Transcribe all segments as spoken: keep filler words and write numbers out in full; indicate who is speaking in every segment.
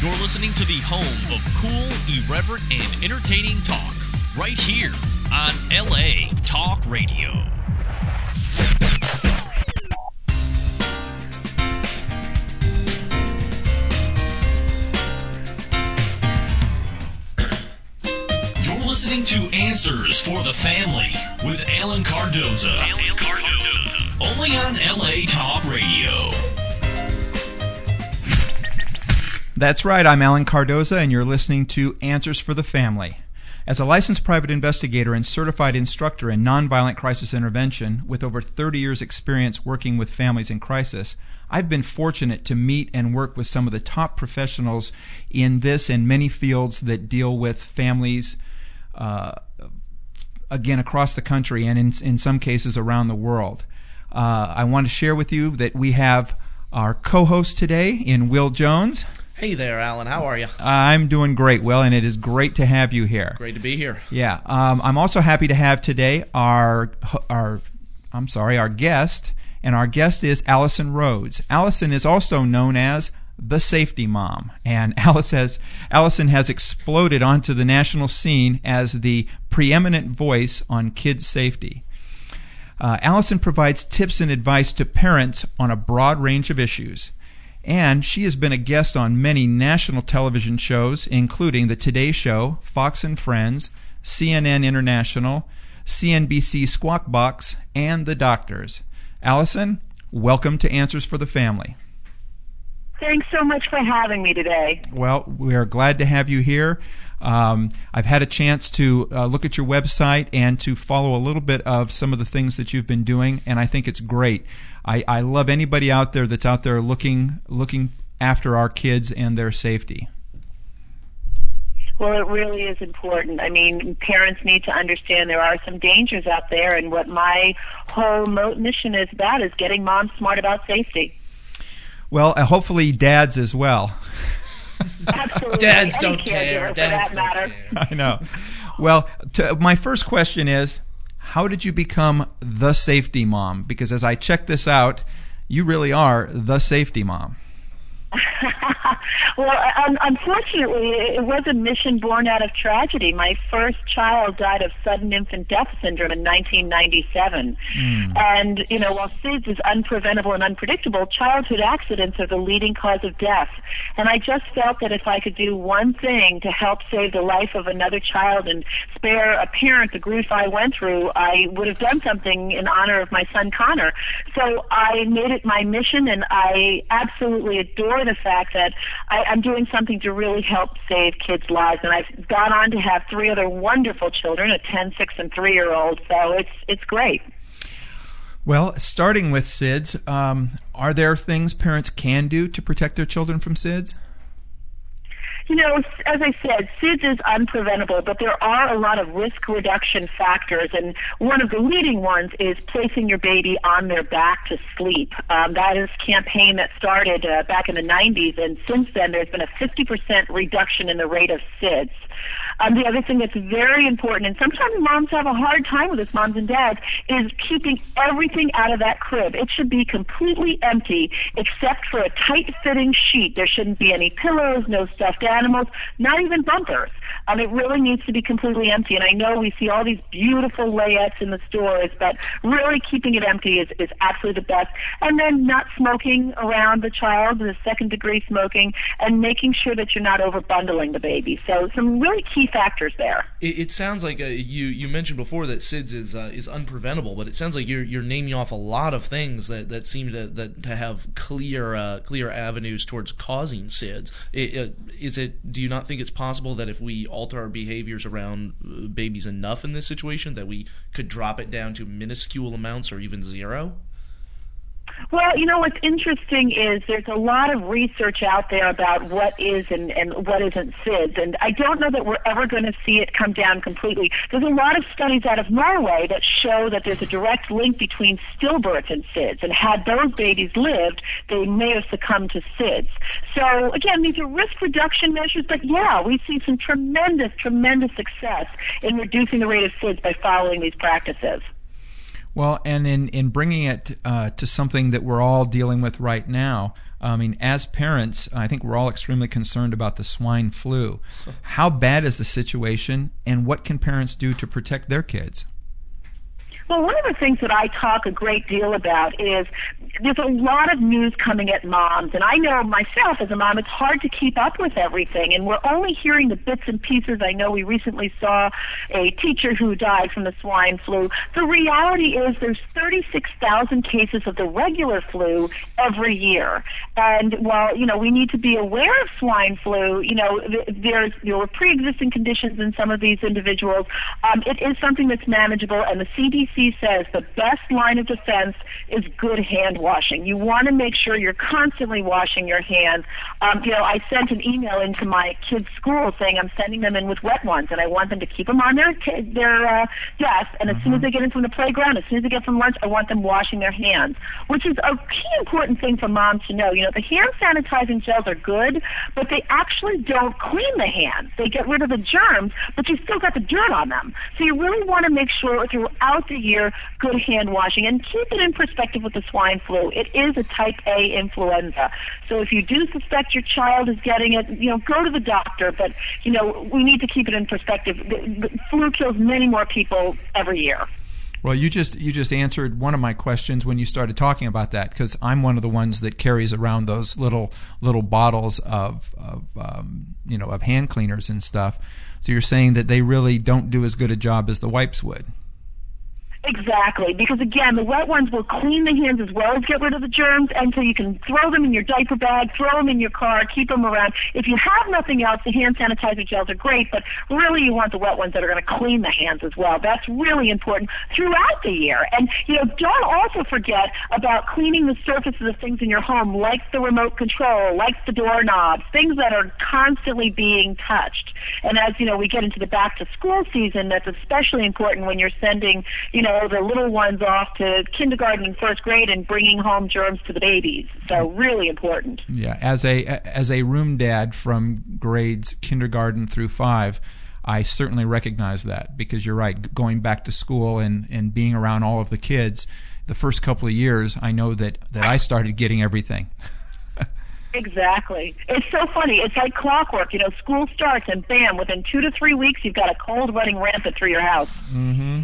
Speaker 1: You're listening to the home of cool, irreverent, and entertaining talk, right here on L A Talk Radio. You're listening to Answers for the Family with Alan Cardoza. Alan Cardoza. Only on L A Talk Radio.
Speaker 2: That's right, I'm Alan Cardoza, and you're listening to Answers for the Family. As a licensed private investigator and certified instructor in nonviolent crisis intervention with over thirty years' experience working with families in crisis, I've been fortunate to meet and work with some of the top professionals in this and many fields that deal with families, uh, again, across the country and in, in some cases around the world. Uh, I want to share with you that we have our co-host today in Will Jones.
Speaker 3: Hey there, Alan. How are you?
Speaker 2: I'm doing great, Will, and it is great to have you here.
Speaker 3: Great to be here.
Speaker 2: Yeah, um, I'm also happy to have today our our I'm sorry, our guest, and our guest is Allison Rhodes. Allison is also known as the Safety Mom, and Alice has, Allison has exploded onto the national scene as the preeminent voice on kids' safety. Uh, Allison provides tips and advice to parents on a broad range of issues. And she has been a guest on many national television shows, including The Today Show, Fox and Friends, C N N International, C N B C Squawk Box, and The Doctors. Allison, welcome to Answers for the Family.
Speaker 4: Thanks so much for having me today.
Speaker 2: Well, we are glad to have you here. Um, I've had a chance to uh, look at your website and to follow a little bit of some of the things that you've been doing, and I think it's great. I, I love anybody out there that's out there looking looking after our kids and their safety.
Speaker 4: Well, it really is important. I mean, parents need to understand there are some dangers out there, and what my whole mo- mission is about is getting moms smart about safety.
Speaker 2: Well, uh, hopefully dads as well.
Speaker 4: Absolutely.
Speaker 3: Dads
Speaker 4: Any
Speaker 3: don't care. Dads don't care.
Speaker 2: I know. Well, to, my first question is, how did you become the Safety Mom? Because as I check this out, you really are the Safety Mom.
Speaker 4: Well, um, unfortunately, it was a mission born out of tragedy. My first child died of sudden infant death syndrome in nineteen ninety-seven. Mm. And, you know, while S I D S is unpreventable and unpredictable, childhood accidents are the leading cause of death. And I just felt that if I could do one thing to help save the life of another child and spare a parent the grief I went through, I would have done something in honor of my son Connor. So I made it my mission, and I absolutely adore the fact that I, I'm doing something to really help save kids' lives. And I've gone on to have three other wonderful children, a ten, six, and three-year-old. So it's it's great.
Speaker 2: Well, starting with S I D S, um, are there things parents can do to protect their children from S I D S?
Speaker 4: You know, as I said, S I D S is unpreventable, but there are a lot of risk reduction factors, and one of the leading ones is placing your baby on their back to sleep. Um, that is a campaign that started uh, back in the nineties, and since then there's been a fifty percent reduction in the rate of S I D S. Um, the other thing that's very important, and sometimes moms have a hard time with this, moms and dads, is keeping everything out of that crib. It should be completely empty except for a tight-fitting sheet. There shouldn't be any pillows, no stuffed animals, not even bumpers. Um, it really needs to be completely empty. And I know we see all these beautiful layettes in the stores, but really keeping it empty is, is absolutely the best. And then not smoking around the child, the second-degree smoking, and making sure that you're not over-bundling the baby. So some really key factors there.
Speaker 3: It, it sounds like uh, you you mentioned before that S I D S is uh, is unpreventable, but it sounds like you're you're naming off a lot of things that, that seem to that to have clear uh, clear avenues towards causing S I D S. It, uh, is it? Do you not think it's possible that if we alter our behaviors around babies enough in this situation that we could drop it down to minuscule amounts or even zero?
Speaker 4: Well, you know, what's interesting is there's a lot of research out there about what is and, and what isn't S I D S, and I don't know that we're ever going to see it come down completely. There's a lot of studies out of Norway that show that there's a direct link between stillbirth and S I D S, and had those babies lived, they may have succumbed to S I D S. So, again, these are risk reduction measures, but yeah, we see some tremendous, tremendous success in reducing the rate of S I D S by following these practices.
Speaker 2: Well, and in, in bringing it uh, to something that we're all dealing with right now, I mean, as parents, I think we're all extremely concerned about the swine flu. How bad is the situation, and what can parents do to protect their kids?
Speaker 4: Well, one of the things that I talk a great deal about is there's a lot of news coming at moms, and I know myself as a mom, it's hard to keep up with everything, and we're only hearing the bits and pieces. I know we recently saw a teacher who died from the swine flu. The reality is there's thirty-six thousand cases of the regular flu every year, and while, you know, we need to be aware of swine flu, you know, there's, there were pre-existing conditions in some of these individuals. Um, it is something that's manageable, and the C D C says the best line of defense is good hand washing. You want to make sure you're constantly washing your hands. Um, you know, I sent an email into my kids' school saying I'm sending them in with wet ones, and I want them to keep them on their their uh, desk. And as mm-hmm. soon as they get in from the playground, as soon as they get from lunch, I want them washing their hands, which is a key important thing for moms to know. You know, the hand sanitizing gels are good, but they actually don't clean the hands. They get rid of the germs, but you still got the dirt on them. So you really want to make sure throughout the year, good hand washing, and keep it in perspective with the swine flu. It is a type A influenza. So if you do suspect your child is getting it, you know, go to the doctor, but, you know, we need to keep it in perspective. The, the flu kills many more people every year.
Speaker 2: Well, you just you just answered one of my questions when you started talking about that, because I'm one of the ones that carries around those little little bottles of, of um, you know, of hand cleaners and stuff. So you're saying that they really don't do as good a job as the wipes would.
Speaker 4: Exactly, because again, the wet ones will clean the hands as well as get rid of the germs, and so you can throw them in your diaper bag, throw them in your car, keep them around. If you have nothing else, the hand sanitizer gels are great, but really you want the wet ones that are going to clean the hands as well. That's really important throughout the year. And, you know, don't also forget about cleaning the surfaces of things in your home, like the remote control, like the doorknobs, things that are constantly being touched. And as, you know, we get into the back-to-school season, that's especially important when you're sending, you know, the little ones off to kindergarten and first grade and bringing home germs to the babies. So really important.
Speaker 2: Yeah, as a as a room dad from grades kindergarten through five, I certainly recognize that, because you're right, going back to school and, and being around all of the kids, the first couple of years, I know that, that I started getting everything.
Speaker 4: Exactly. It's so funny. It's like clockwork. You know, school starts and bam, within two to three weeks, you've got a cold running rampant through your house.
Speaker 2: Mm-hmm.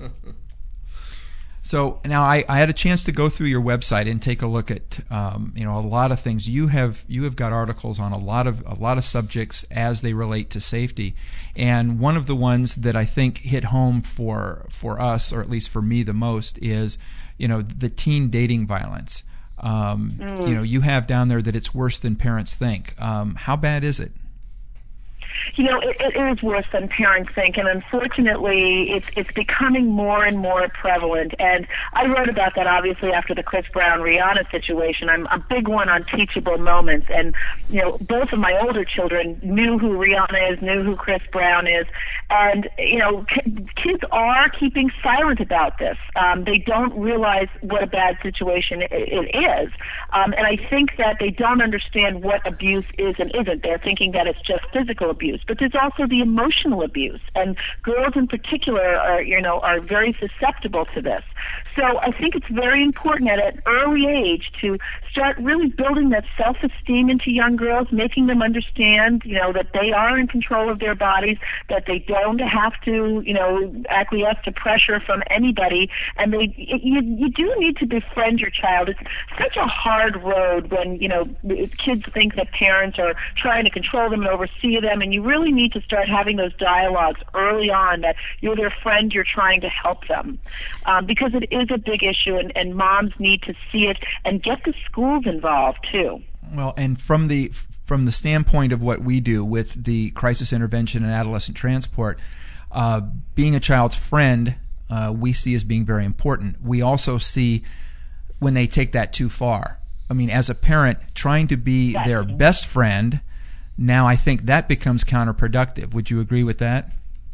Speaker 2: So now I, I had a chance to go through your website and take a look at um, you know, a lot of things. You have you have got articles on a lot of a lot of subjects as they relate to safety, and one of the ones that I think hit home for for us, or at least for me the most, is, you know, the teen dating violence. Um, mm. You know, you have down there that it's worse than parents think. Um, how bad is it?
Speaker 4: You know, it, it is worse than parents think, and unfortunately, it's it's becoming more and more prevalent. And I wrote about that, obviously, after the Chris Brown Rihanna situation. I'm a big one on teachable moments, and, you know, both of my older children knew who Rihanna is, knew who Chris Brown is, and, you know, kids are keeping silent about this. Um, they don't realize what a bad situation it, it is, um, and I think that they don't understand what abuse is and isn't. They're thinking that it's just physical abuse. But there's also the emotional abuse, and girls in particular are, you know, are very susceptible to this. So I think it's very important at an early age to start really building that self-esteem into young girls, making them understand, you know, that they are in control of their bodies, that they don't have to, you know, acquiesce to pressure from anybody, and they, you, you do need to befriend your child. It's such a hard road when, you know, kids think that parents are trying to control them and oversee them, and you really need to start having those dialogues early on that you're their friend, you're trying to help them, um, because it is a big issue, and, and moms need to see it and get the schools involved too.
Speaker 2: Well, and from the from the standpoint of what we do with the crisis intervention and adolescent transport, uh, being a child's friend, uh, we see as being very important. We also see when they take that too far. I mean, as a parent, trying to be exactly. their best friend, now I think that becomes counterproductive. Would you agree with that?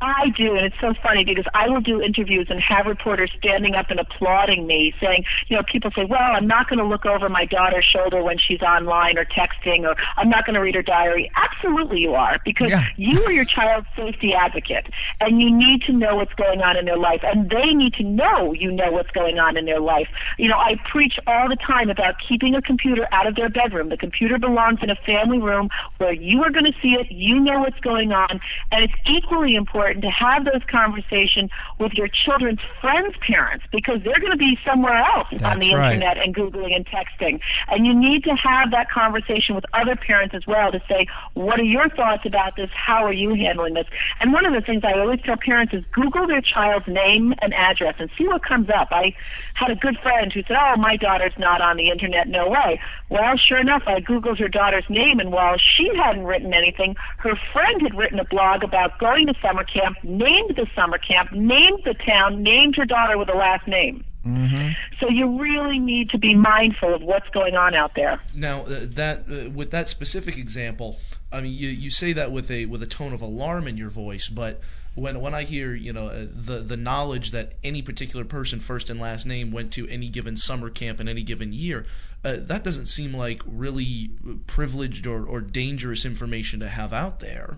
Speaker 4: I do, and it's so funny because I will do interviews and have reporters standing up and applauding me, saying, you know, people say, well, I'm not going to look over my daughter's shoulder when she's online or texting, or I'm not going to read her diary. Absolutely you are, because
Speaker 2: Yeah.
Speaker 4: you are your child's safety advocate, and you need to know what's going on in their life, and they need to know you know what's going on in their life. You know, I preach all the time about keeping a computer out of their bedroom. The computer belongs in a family room where you are going to see it, you know what's going on, and it's equally important to have those conversations with your children's friends' parents, because they're going to be somewhere else
Speaker 2: That's
Speaker 4: on the
Speaker 2: right.
Speaker 4: internet and Googling and texting. And you need to have that conversation with other parents as well to say, what are your thoughts about this? How are you handling this? And one of the things I always tell parents is Google their child's name and address and see what comes up. I had a good friend who said, oh, my daughter's not on the internet, no way. Well, sure enough, I Googled her daughter's name, and while she hadn't written anything, her friend had written a blog about going to summer camp, named the summer camp, named the town, named her daughter with a last name.
Speaker 2: Mm-hmm.
Speaker 4: So you really need to be mindful of what's going on out there.
Speaker 3: Now, uh, that uh, with that specific example, I mean, you, you say that with a with a tone of alarm in your voice, but when when I hear, you know, uh, the the knowledge that any particular person, first and last name, went to any given summer camp in any given year, uh, that doesn't seem like really privileged or, or dangerous information to have out there.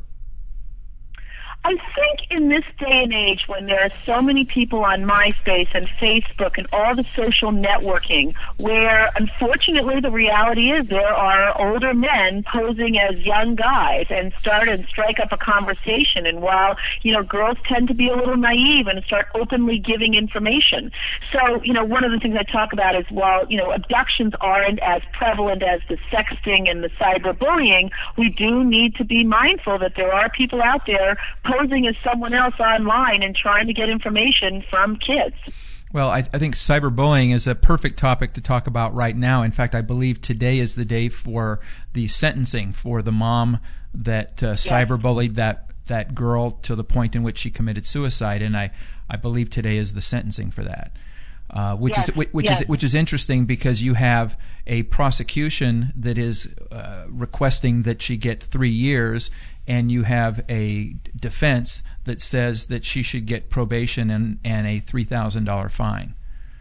Speaker 4: I think in this day and age, when there are so many people on MySpace and Facebook and all the social networking, where unfortunately the reality is there are older men posing as young guys and start and strike up a conversation. And while, you know, girls tend to be a little naive and start openly giving information. So, you know, one of the things I talk about is while, you know, abductions aren't as prevalent as the sexting and the cyberbullying, we do need to be mindful that there are people out there posing as someone else online and trying to get information from kids.
Speaker 2: Well, I, I think cyberbullying is a perfect topic to talk about right now. In fact, I believe today is the day for the sentencing for the mom that uh,
Speaker 4: Yes.
Speaker 2: cyberbullied that, that girl to the point in which she committed suicide, and I, I believe today is the sentencing for that. Uh, which
Speaker 4: Yes,
Speaker 2: is which, which
Speaker 4: yes.
Speaker 2: is which is interesting because you have a prosecution that is uh, requesting that she get three years, and you have a defense that says that she should get probation and, and a three thousand dollar fine.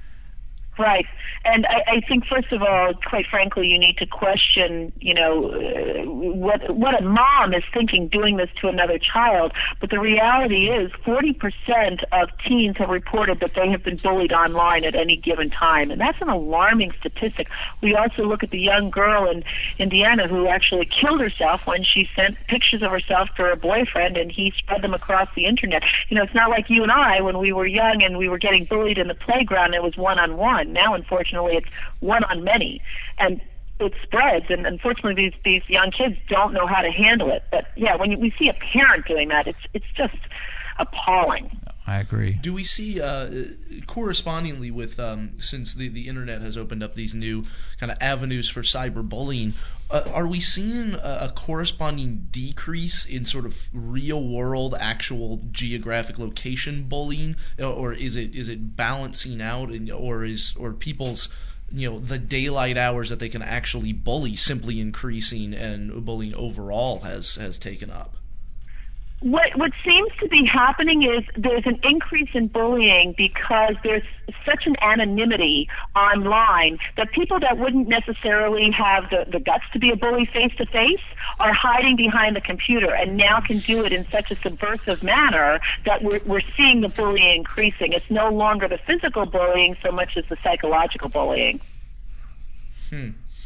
Speaker 4: Right. And I, I think, first of all, quite frankly, you need to question, you know, uh, what what a mom is thinking doing this to another child. But the reality is forty percent of teens have reported that they have been bullied online at any given time. And that's an alarming statistic. We also look at the young girl in Indiana who actually killed herself when she sent pictures of herself to her boyfriend and he spread them across the internet. You know, it's not like you and I when we were young and we were getting bullied in the playground, it was one-on-one. Now, unfortunately, it's one on many, and it spreads. And unfortunately, these these young kids don't know how to handle it. But yeah, when you, we see a parent doing that, it's it's just appalling.
Speaker 2: I agree.
Speaker 3: Do we see, uh, correspondingly with, um, since the, the internet has opened up these new kind of avenues for cyberbullying, uh, are we seeing a, a corresponding decrease in sort of real-world, actual geographic location bullying, or is it is it balancing out, and, or is or people's, you know, the daylight hours that they can actually bully simply increasing, and bullying overall has has taken up?
Speaker 4: What what seems to be happening is there's an increase in bullying because there's such an anonymity online that people that wouldn't necessarily have the, the guts to be a bully face-to-face are hiding behind the computer and now can do it in such a subversive manner that we're, we're seeing the bullying increasing. It's no longer the physical bullying so much as the psychological bullying.
Speaker 3: Hmm.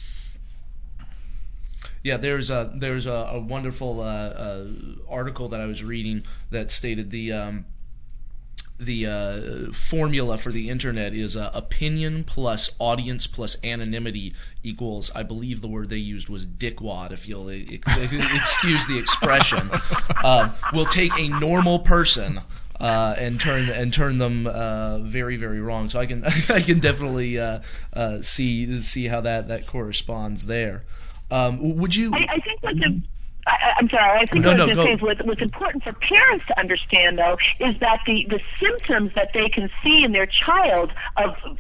Speaker 3: Yeah, there's a there's a, a wonderful uh, uh, article that I was reading that stated the um, the uh, formula for the internet is uh, opinion plus audience plus anonymity equals, I believe the word they used was dickwad, if you'll excuse the expression. Uh, we'll take a normal person Uh, and turn and turn them uh, very very wrong. So I can I can definitely uh, uh, see see how that, that corresponds there. Um, would you?
Speaker 4: I, I think what's a, I, I'm sorry. I think
Speaker 3: No,
Speaker 4: what I
Speaker 3: no,
Speaker 4: was going to
Speaker 3: go.
Speaker 4: say is what, what's important for parents to understand, though, is that the, the symptoms that they can see in their child of of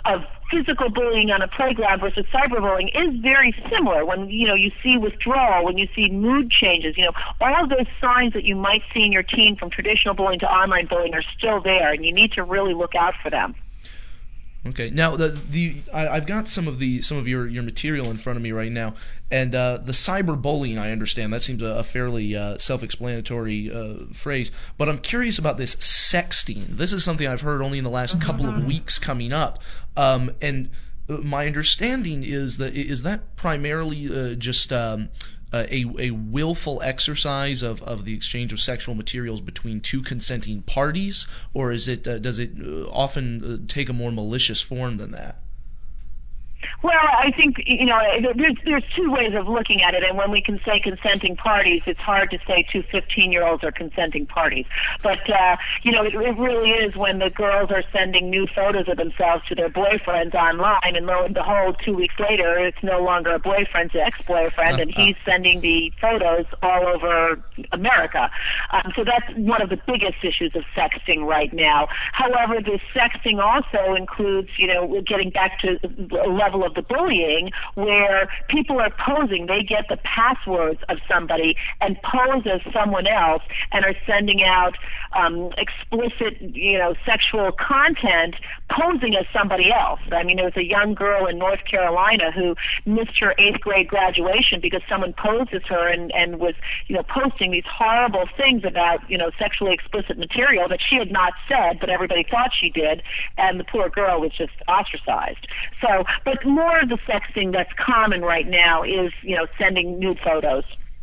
Speaker 4: physical bullying on a playground versus cyberbullying is very similar. When, you know, you see withdrawal, when you see mood changes, you know, all of those signs that you might see in your teen from traditional bullying to online bullying are still there, and you need to really look out for them.
Speaker 3: Okay. Now, the the I, I've got some of the some of your, your material in front of me right now, and uh, the cyberbullying, I understand that seems a, a fairly uh, self-explanatory uh, phrase, but I'm curious about this sexting. This is something I've heard only in the last couple of weeks coming up, um, and my understanding is that is that primarily uh, just um, a a willful exercise of, of the exchange of sexual materials between two consenting parties, or is it uh, does it uh, often uh, take a more malicious form than that?
Speaker 4: Well, I think, you know, there's there's two ways of looking at it, and when we can say consenting parties, it's hard to say two fifteen-year-olds are consenting parties. But, uh, you know, it, it really is when the girls are sending new photos of themselves to their boyfriends online, and lo and behold, two weeks later, it's no longer a boyfriend, it's an ex-boyfriend, and he's sending the photos all over America. Um, so that's one of the biggest issues of sexting right now. However, the sexting also includes, you know, getting back to a level of the bullying where people are posing. They get the passwords of somebody and pose as someone else and are sending out um, explicit, you know, sexual content posing as somebody else. I mean, there was a young girl in North Carolina who missed her eighth grade graduation because someone posed as her and, and was, you know, posting these horrible things about, you know, sexually explicit material that she had not said, but everybody thought she did, and the poor girl was just ostracized. So, but more of the sexting that's common right now is, you know, sending nude photos.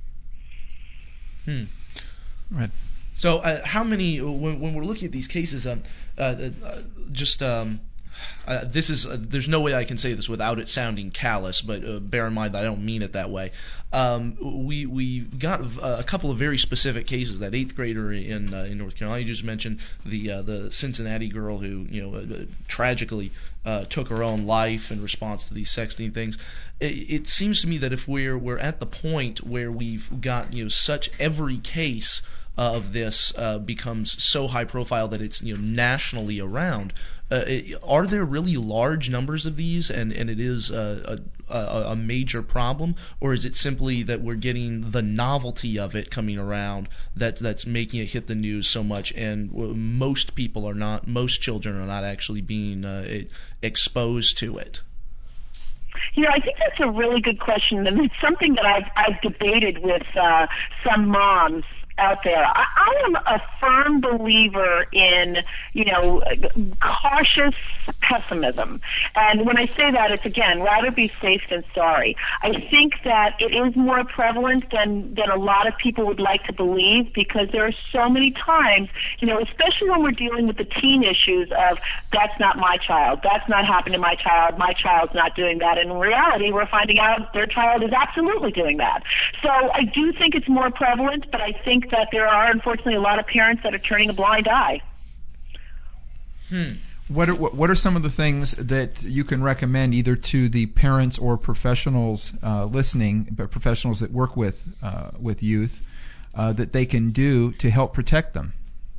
Speaker 3: Hmm.
Speaker 2: Right.
Speaker 3: So, uh, how many? When, when we're looking at these cases, um, uh, uh, just um, uh, this is uh, there's no way I can say this without it sounding callous, but uh, bear in mind that I don't mean it that way. Um, we we got a couple of very specific cases. That eighth grader in uh, in North Carolina you just mentioned, the uh, the Cincinnati girl who, you know, uh, tragically uh, took her own life in response to these sexting things. It, it seems to me that if we're we're at the point where we've got, you know, such every case Uh, of this uh, becomes so high profile that it's, you know, nationally around. Uh, it, are there really large numbers of these, and, and it is a, a, a major problem, or is it simply that we're getting the novelty of it coming around that that's making it hit the news so much, and most people are not, most children are not actually being uh, exposed to it?
Speaker 4: You know, I think that's a really good question, and it's something that I've I've debated with uh, some moms out there. I, I am a firm believer in, you know, cautious pessimism. And when I say that, it's, again, rather be safe than sorry. I think that it is more prevalent than, than a lot of people would like to believe, because there are so many times, you know, especially when we're dealing with the teen issues of, that's not my child, that's not happening to my child, my child's not doing that. And in reality, we're finding out their child is absolutely doing that. So I do think it's more prevalent, but I think that there are, unfortunately, a lot of parents that are turning a blind eye.
Speaker 3: Hmm.
Speaker 2: What are, what are some of the things that you can recommend either to the parents or professionals uh, listening, but professionals that work with uh, with youth, uh, that they can do to help protect them?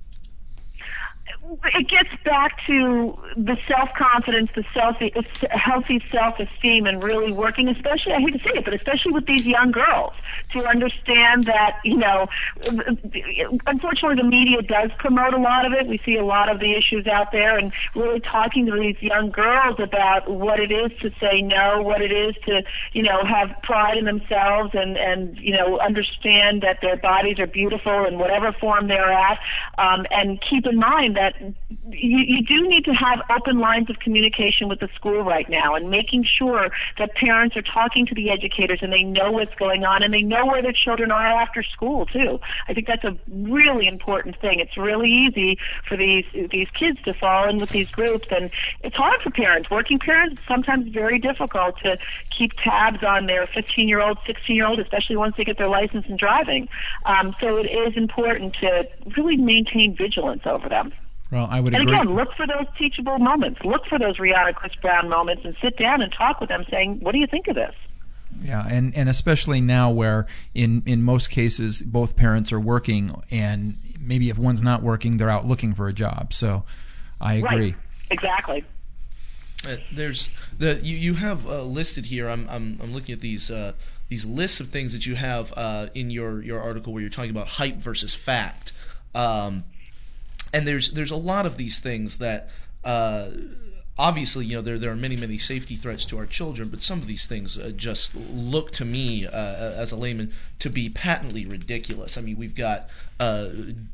Speaker 4: It gets back to the self-confidence, the self, healthy self-esteem, and really working, especially, I hate to say it, but especially with these young girls, to understand that, you know, unfortunately the media does promote a lot of it. We see a lot of the issues out there, and really talking to these young girls about what it is to say no, what it is to, you know, have pride in themselves, and, and you know, understand that their bodies are beautiful in whatever form they're at, um, and keep in mind that You, you do need to have open lines of communication with the school right now, and making sure that parents are talking to the educators and they know what's going on, and they know where their children are after school too. I think that's a really important thing. It's really easy for these these kids to fall in with these groups, and it's hard for parents. Working parents, it's sometimes very difficult to keep tabs on their fifteen-year-old, sixteen-year-old, especially once they get their license in driving. Um, so it is important to really maintain vigilance over them.
Speaker 2: Well, I would
Speaker 4: and
Speaker 2: agree.
Speaker 4: again, look for those teachable moments. Look for those Rihanna Chris Brown moments, and sit down and talk with them, saying, "What do you think of this?"
Speaker 2: Yeah, and, and especially now, where in, in most cases both parents are working, and maybe if one's not working, they're out looking for a job. So, I agree.
Speaker 4: Right. Exactly.
Speaker 3: Uh, there's the you, you have uh, listed here. I'm I'm I'm looking at these uh, these lists of things that you have uh, in your, your article where you're talking about hype versus fact, um, and there's there's a lot of these things that uh, obviously you know there there are many many safety threats to our children, but some of these things uh, just look to me uh, as a layman to be patently ridiculous. I mean, we've got uh,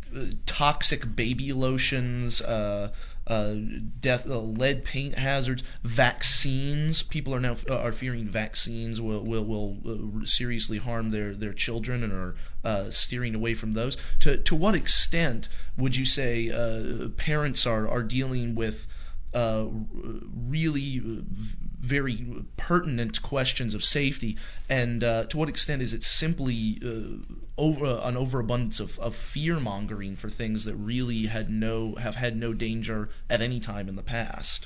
Speaker 3: toxic baby lotions. Uh, Uh, death, uh, lead paint hazards, vaccines. People are now uh, are fearing vaccines will will, will uh, seriously harm their, their children and are uh, steering away from those. To to what extent would you say uh, parents are are dealing with uh, really very pertinent questions of safety, and uh, to what extent is it simply uh, over uh, an overabundance of, of fear mongering for things that really had no have had no danger at any time in the past?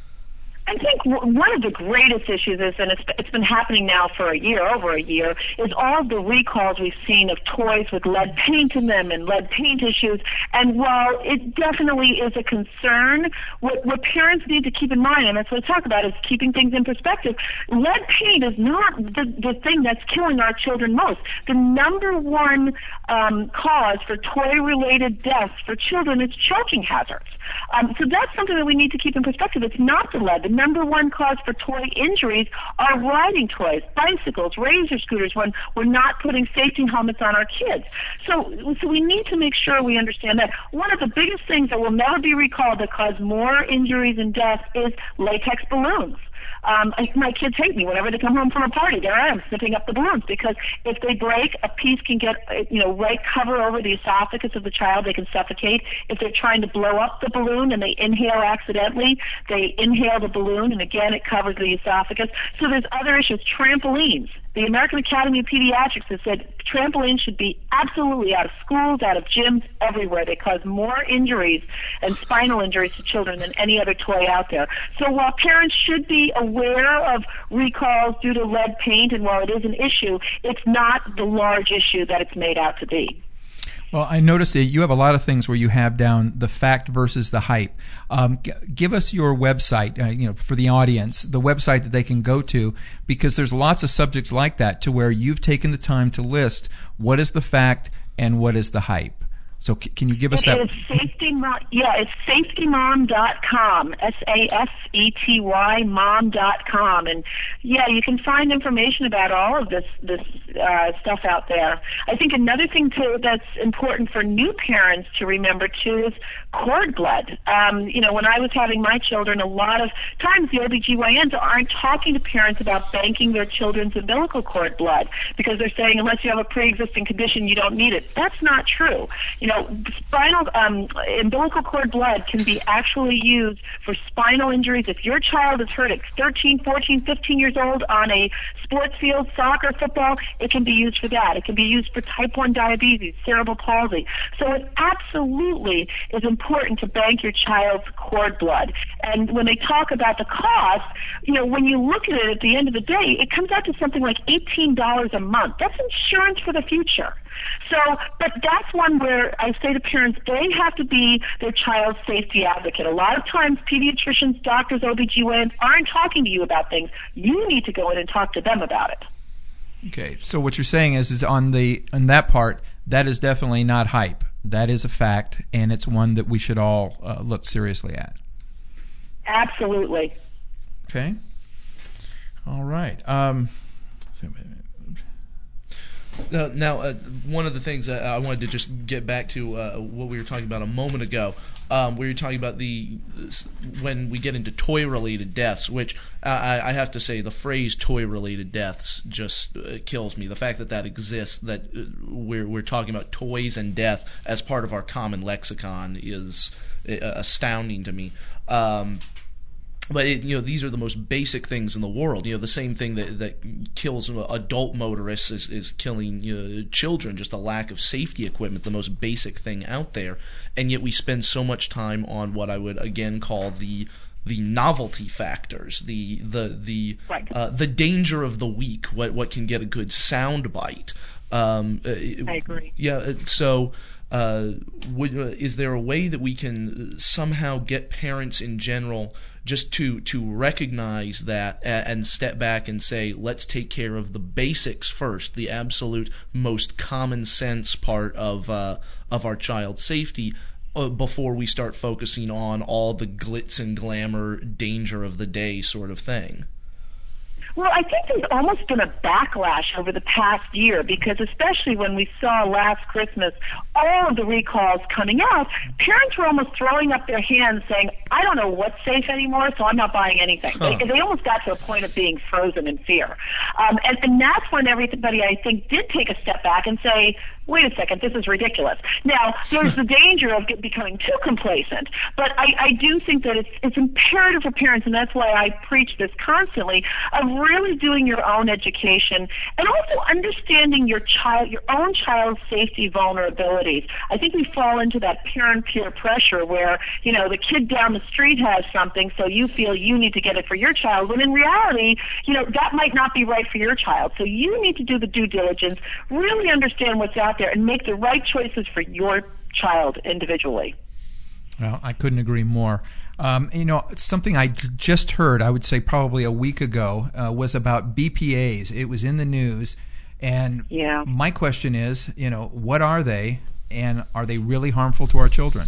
Speaker 4: I think one of the greatest issues is, and it's, it's been happening now for a year, over a year, is all the recalls we've seen of toys with lead paint in them and lead paint issues. And while it definitely is a concern, what, what parents need to keep in mind, and that's what I talk about, is keeping things in perspective. Lead paint is not the, the thing that's killing our children most. The number one um, cause for toy-related deaths for children is choking hazards. Um, so that's something that we need to keep in perspective. It's not the lead. The number one cause for toy injuries are riding toys, bicycles, razor scooters, when we're not putting safety helmets on our kids. So, so we need to make sure we understand that. One of the biggest things that will never be recalled that cause more injuries and deaths is latex balloons. Um, I, my kids hate me whenever they come home from a party. There I am snipping up the balloons, because if they break, a piece can get, you know, right cover over the esophagus of the child. They can suffocate. If they're trying to blow up the balloon and they inhale accidentally, they inhale the balloon, and again it covers the esophagus. So there's other issues. Trampolines. The American Academy of Pediatrics has said trampolines should be absolutely out of schools, out of gyms, everywhere. They cause more injuries and spinal injuries to children than any other toy out there. So while parents should be aware of recalls due to lead paint, and while it is an issue, it's not the large issue that it's made out to be.
Speaker 2: Well, I noticed that you have a lot of things where you have down the fact versus the hype. Um, g- give us your website, uh, you know, for the audience, the website that they can go to, because there's lots of subjects like that to where you've taken the time to list what is the fact and what is the hype. So c- can you give us
Speaker 4: it
Speaker 2: that?
Speaker 4: Is safety mom, yeah, it's safety mom dot com, S A F E T Y, mom dot com. And, yeah, you can find information about all of this this uh, stuff out there. I think another thing, too, that's important for new parents to remember, too, is cord blood. Um, you know, when I was having my children, a lot of times the O B G Y Ns aren't talking to parents about banking their children's umbilical cord blood, because they're saying unless you have a pre-existing condition, you don't need it. That's not true. You know, spinal um, umbilical cord blood can be actually used for spinal injuries. If your child is hurt at thirteen, fourteen, fifteen years old on a sports field, soccer, football, it can be used for that. It can be used for type one diabetes, cerebral palsy. So it absolutely is important to bank your child's cord blood. And when they talk about the cost, you know, when you look at it at the end of the day, it comes out to something like eighteen dollars a month. That's insurance for the future. So, but that's one where I say to parents, they have to be their child's safety advocate. A lot of times pediatricians, doctors, O B G Y Ns aren't talking to you about things. You need to go in and talk to them about it.
Speaker 2: Okay, so what you're saying is, is on the on that part, that is definitely not hype. That is a fact, and it's one that we should all uh, look seriously at.
Speaker 4: Absolutely.
Speaker 2: Okay. All right. Um,
Speaker 3: Uh, now, uh, one of the things that I wanted to just get back to uh, what we were talking about a moment ago, um, we were talking about the when we get into toy-related deaths, which uh, I, I have to say the phrase toy-related deaths just uh, kills me. The fact that that exists, that uh, we're we're talking about toys and death as part of our common lexicon is uh, astounding to me. Um, But it, you know, these are the most basic things in the world. You know, the same thing that that kills adult motorists is, is killing you know, children. Just a lack of safety equipment, the most basic thing out there. And yet we spend so much time on what I would again call the the novelty factors, the the the
Speaker 4: right.
Speaker 3: uh, the danger of the weak. What what can get a good sound bite. Um,
Speaker 4: I agree.
Speaker 3: Yeah. So. Uh, would, uh, is there a way that we can somehow get parents in general just to to recognize that and step back and say, let's take care of the basics first, the absolute most common sense part of uh, of our child's safety, uh, before we start focusing on all the glitz and glamour, danger of the day sort of thing.
Speaker 4: Well, I think there's almost been a backlash over the past year, because especially when we saw last Christmas all of the recalls coming out, parents were almost throwing up their hands saying, I don't know what's safe anymore, so I'm not buying anything. Huh. They, they almost got to a point of being frozen in fear. Um, and, and that's when everybody, I think, did take a step back and say, wait a second, this is ridiculous. Now, there's the danger of get, becoming too complacent, but I, I do think that it's, it's imperative for parents, and that's why I preach this constantly, of really doing your own education and also understanding your child, your own child's safety vulnerabilities. I think we fall into that parent peer pressure where, you know, the kid down the street has something, so you feel you need to get it for your child, when in reality, you know, that might not be right for your child. So you need to do the due diligence, really understand what's out there, and make the right choices for your child individually.
Speaker 2: Well, I couldn't agree more. Um, you know, something I just heard, I would say probably a week ago, uh, was about B P As. It was in the news, and
Speaker 4: yeah.
Speaker 2: my question is, you know, what are they, and are they really harmful to our children?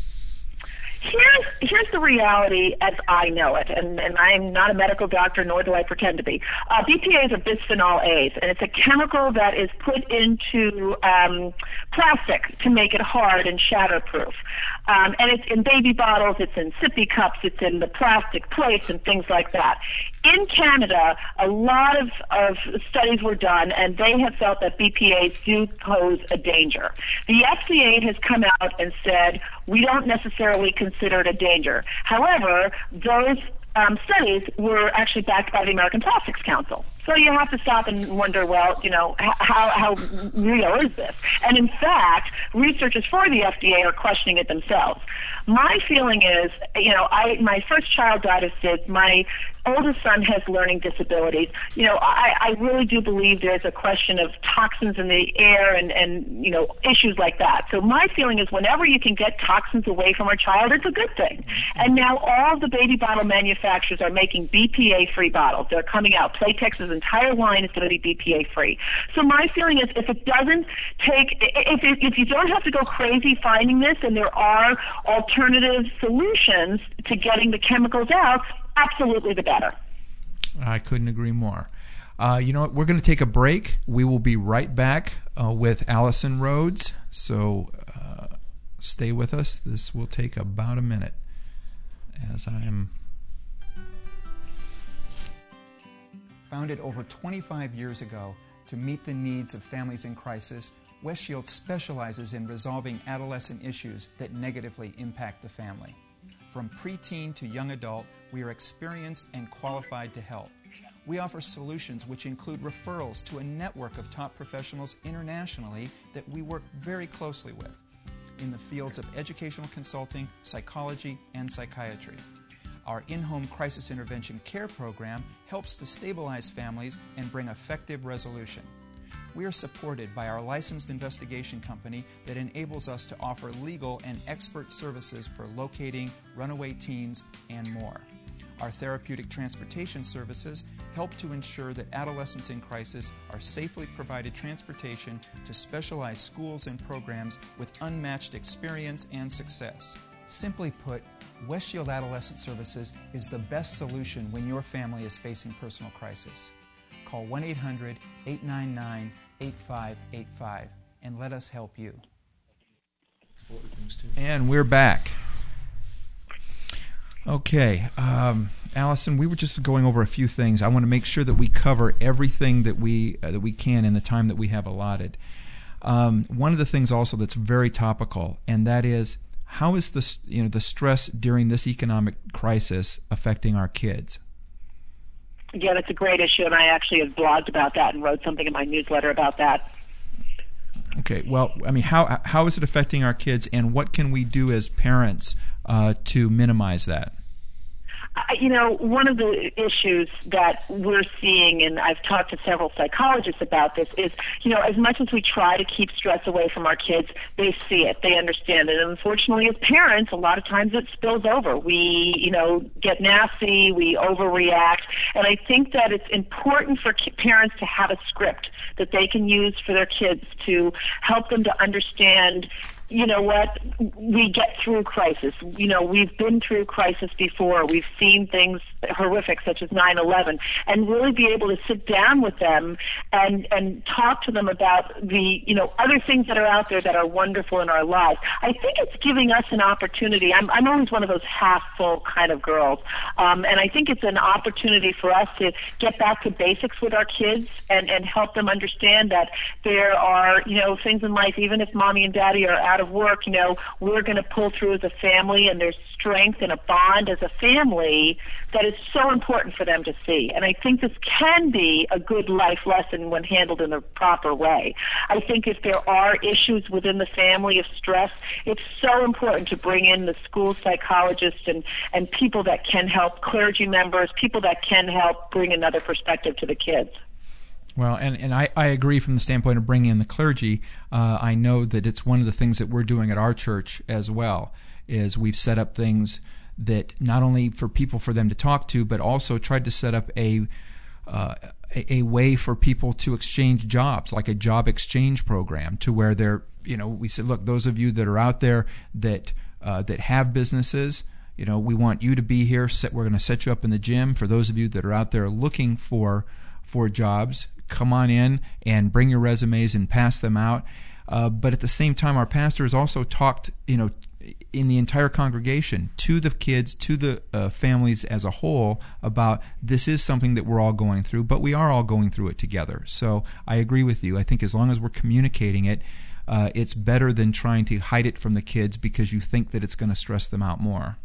Speaker 4: Here's here's the reality as I know it, and, and I'm not a medical doctor, nor do I pretend to be. Uh, B P As are bisphenol A's, and it's a chemical that is put into um, plastic to make it hard and shatterproof. Um, and it's in baby bottles, it's in sippy cups, it's in the plastic plates and things like that. In Canada, a lot of, of studies were done, and they have felt that B P As do pose a danger. The F D A has come out and said, we don't necessarily consider it a danger. However, those um, studies were actually backed by the American Plastics Council. So you have to stop and wonder, well, you know, how, how real is this? And in fact, researchers for the F D A are questioning it themselves. My feeling is, you know, I my first child died of S I D S. My oldest son has learning disabilities. You know, I, I really do believe there's a question of toxins in the air and, and, you know, issues like that. So my feeling is whenever you can get toxins away from our child, it's a good thing. And now all the baby bottle manufacturers are making B P A-free bottles. They're coming out. Playtex's entire line is going to be B P A-free. So my feeling is if it doesn't take, if, it, if you don't have to go crazy finding this, and there are alternative solutions to getting the chemicals out, absolutely the better.
Speaker 2: I couldn't agree more. Uh, you know what? We're going to take a break. We will be right back uh, with Allison Rhodes. So uh, stay with us. This will take about a minute as I am...
Speaker 5: Founded over twenty-five years ago to meet the needs of families in crisis, West Shield specializes in resolving adolescent issues that negatively impact the family. From preteen to young adult, we are experienced and qualified to help. We offer solutions which include referrals to a network of top professionals internationally that we work very closely with in the fields of educational consulting, psychology, and psychiatry. Our in-home crisis intervention care program helps to stabilize families and bring effective resolution. We are supported by our licensed investigation company that enables us to offer legal and expert services for locating runaway teens and more. Our therapeutic transportation services help to ensure that adolescents in crisis are safely provided transportation to specialized schools and programs with unmatched experience and success. Simply put, West Shield Adolescent Services is the best solution when your family is facing personal crisis. Call one eight hundred, eight nine nine, eight five eight five and let us help you.
Speaker 2: And we're back. Okay, um, Allison, we were just going over a few things. I want to make sure that we cover everything that we uh, that we can in the time that we have allotted. Um, one of the things also that's very topical, and that is, how is the you know the stress during this economic crisis affecting our kids?
Speaker 4: Yeah, that's a great issue, and I actually have blogged about that and wrote something in my newsletter about that.
Speaker 2: Okay, well, I mean, how how is it affecting our kids, and what can we do as parents uh, to minimize that?
Speaker 4: I, you know, one of the issues that we're seeing, and I've talked to several psychologists about this, is, you know, as much as we try to keep stress away from our kids, they see it, they understand it. And unfortunately, as parents, a lot of times it spills over. We, you know, get nasty, we overreact. And I think that it's important for ki- parents to have a script that they can use for their kids to help them to understand, you know what, we get through crisis. You know, we've been through crisis before. We've seen things horrific such as nine eleven, and really be able to sit down with them and, and talk to them about the, you know, other things that are out there that are wonderful in our lives. I think it's giving us an opportunity. I'm, I'm always one of those half full kind of girls. Um, and I think it's an opportunity for us to get back to basics with our kids and, and help them understand that there are, you know, things in life, even if mommy and daddy are out of work, you know, we're going to pull through as a family, and there's strength and a bond as a family that is so important for them to see. And I think this can be a good life lesson when handled in the proper way. I think if there are issues within the family of stress, it's so important to bring in the school psychologists and, and people that can help, clergy members, people that can help bring another perspective to the kids.
Speaker 2: Well, and, and I, I agree from the standpoint of bringing in the clergy. Uh, I know that it's one of the things that we're doing at our church as well, is we've set up things that not only for people for them to talk to, but also tried to set up a, uh, a a way for people to exchange jobs, like a job exchange program, to where they're, you know, we said, look, those of you that are out there that uh, that have businesses, you know, we want you to be here. Set, we're going to set you up in the gym. For those of you that are out there looking for for jobs, come on in and bring your resumes and pass them out. Uh, but at the same time, our pastor has also talked, you know, in the entire congregation, to the kids, to the uh, families as a whole, about this is something that we're all going through, but we are all going through it together. So I agree with you. I think as long as we're communicating it, uh, it's better than trying to hide it from the kids because you think that it's going to stress them out more.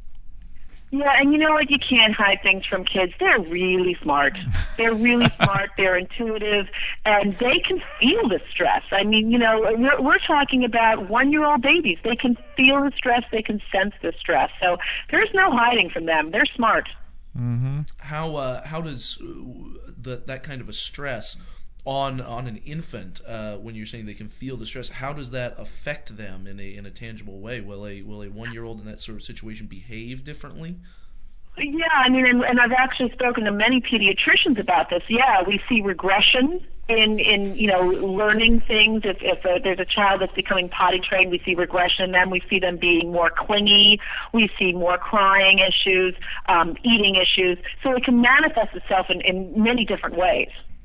Speaker 4: Yeah, and you know what? You can't hide things from kids. They're really smart. They're really smart. They're intuitive, and they can feel the stress. I mean, you know, we're, we're talking about one-year-old babies. They can feel the stress. They can sense the stress. So there's no hiding from them. They're smart.
Speaker 3: Mm-hmm. How uh, how does the, that kind of a stress on on an infant, uh, when you're saying they can feel the stress, how does that affect them in a in a tangible way? Will a will a one year old in that sort of situation behave differently?
Speaker 4: Yeah, I mean, and, and I've actually spoken to many pediatricians about this. Yeah, we see regression in in you know learning things. If if uh, there's a child that's becoming potty trained, we see regression in them. We see them being more clingy. We see more crying issues, um, eating issues. So it can manifest itself in, in many different ways.